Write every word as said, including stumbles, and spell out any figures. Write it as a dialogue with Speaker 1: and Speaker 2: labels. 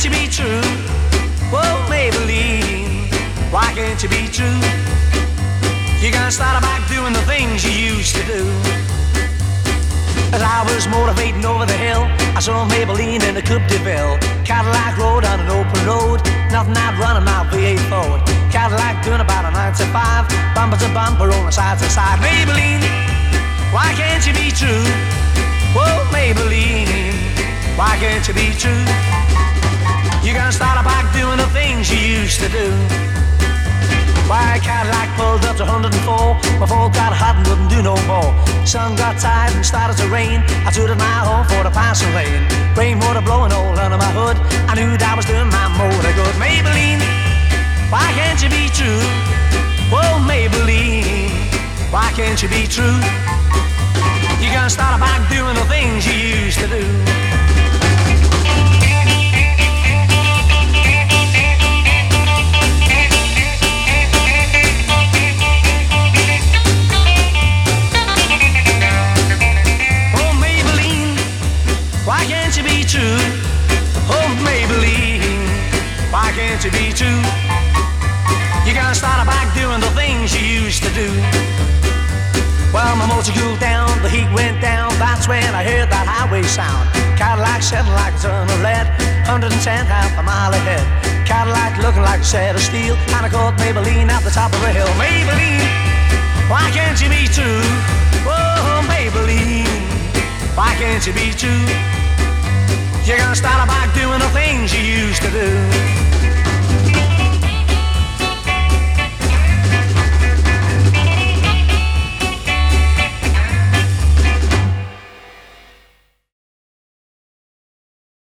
Speaker 1: you be true? Whoa, Maybelline, why can't you be true? You gotta start back doing the things you used to do. As I was motivating over the hill, I saw Maybelline in a Coupe de Ville. Cadillac rode on an open road, nothing I'd run in my V eight Ford. Cadillac doing about a nine to five, bumper to bumper on the side to side. Maybelline, why can't you be true? Whoa, Maybelline, why can't you be true? You gotta start back doing the things you used to do. Why Cadillac pulled up to one oh four, my Ford got hot and wouldn't do no more. The sun got tired and started to rain. I tooted my horn for the passing lane. Rainwater blowing all under my hood. I knew that I was doing my motor good. Maybelline, why can't you be true? Whoa, Maybelline, why can't you be true? You gotta start back doing the things you used to do. Why can't you be true? Oh, Maybelline, why can't you be true? You gotta start back doing the things you used to do. Well, my motor cooled down, the heat went down. That's when I heard that highway sound. Cadillac sitting like a ton of lead, one hundred ten half a mile ahead. Cadillac looking like a set of steel, and I caught Maybelline at the top of a hill. Maybelline, why can't you be true? Oh, Maybelline, why can't you be true? You're gonna start back doing the things you used to do.